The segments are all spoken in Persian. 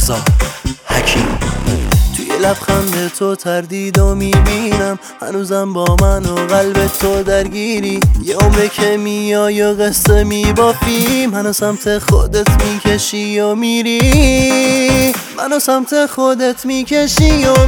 رضا حکیم. توی لبخند تو تردیدو میبینم، هنوزم با من و قلب تو درگیری. یه عمره که میای و قصه میبافیم، منو سمت خودت میکشی و میری، منو سمت خودت میکشی و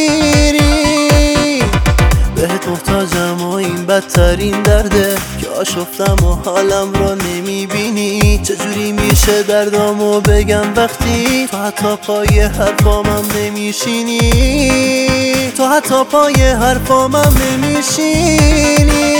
میری. بهت محتاجم و این بدترین درده که آشفتم و حالم رو نمیبینی. چجوری میشه دردامو بگم وقتی تو حتی پای حرفامم نمیشینی، تو حتی پای حرفامم نمیشینی.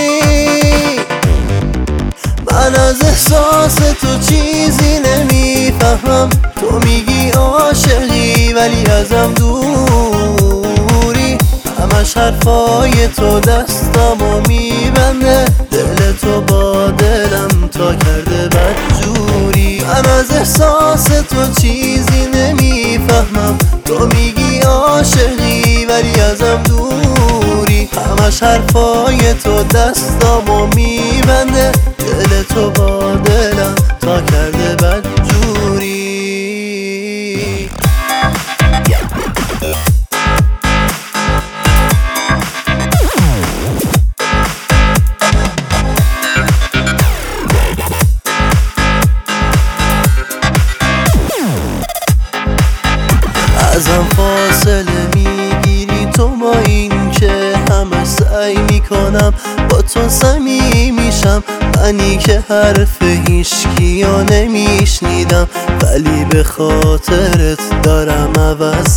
من از احساس تو چیزی نمیفهمم، تو میگی عاشقی ولی ازم دوری. همش حرفای تو دستامو میبنده، دل تو با دلم تا کرده بدجوری. من از احساس تو چیزی نمیفهمم، تو میگی عاشقی ولی ازم دوری. همش حرفای تو دستامو میبنده، دل تو با دلم تا کرده بدجوری. ازم فاصله میگیری تو، با این که همه سعی میکنم با تو صمیمی میشم. منی که حرف هیچکیو نمیشنیدم، ولی به خاطرت دارم عوض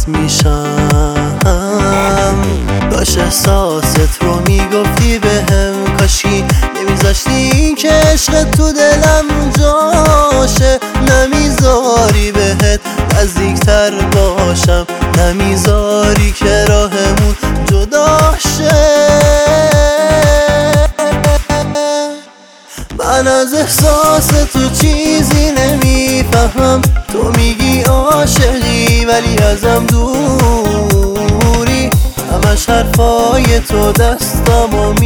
میشم. کاش احساست رو میگفتی بهم، کاشکی نمیذاشتی که عشق تو دلم جاشه. نمیذاری بهت نزدیکتر باشم، نمیذاری که راهمون جدا شه. من از احساس تو چیزی نمیفهمم، تو میگی عاشقی ولی ازم دوری. همش حرفای تو دستامو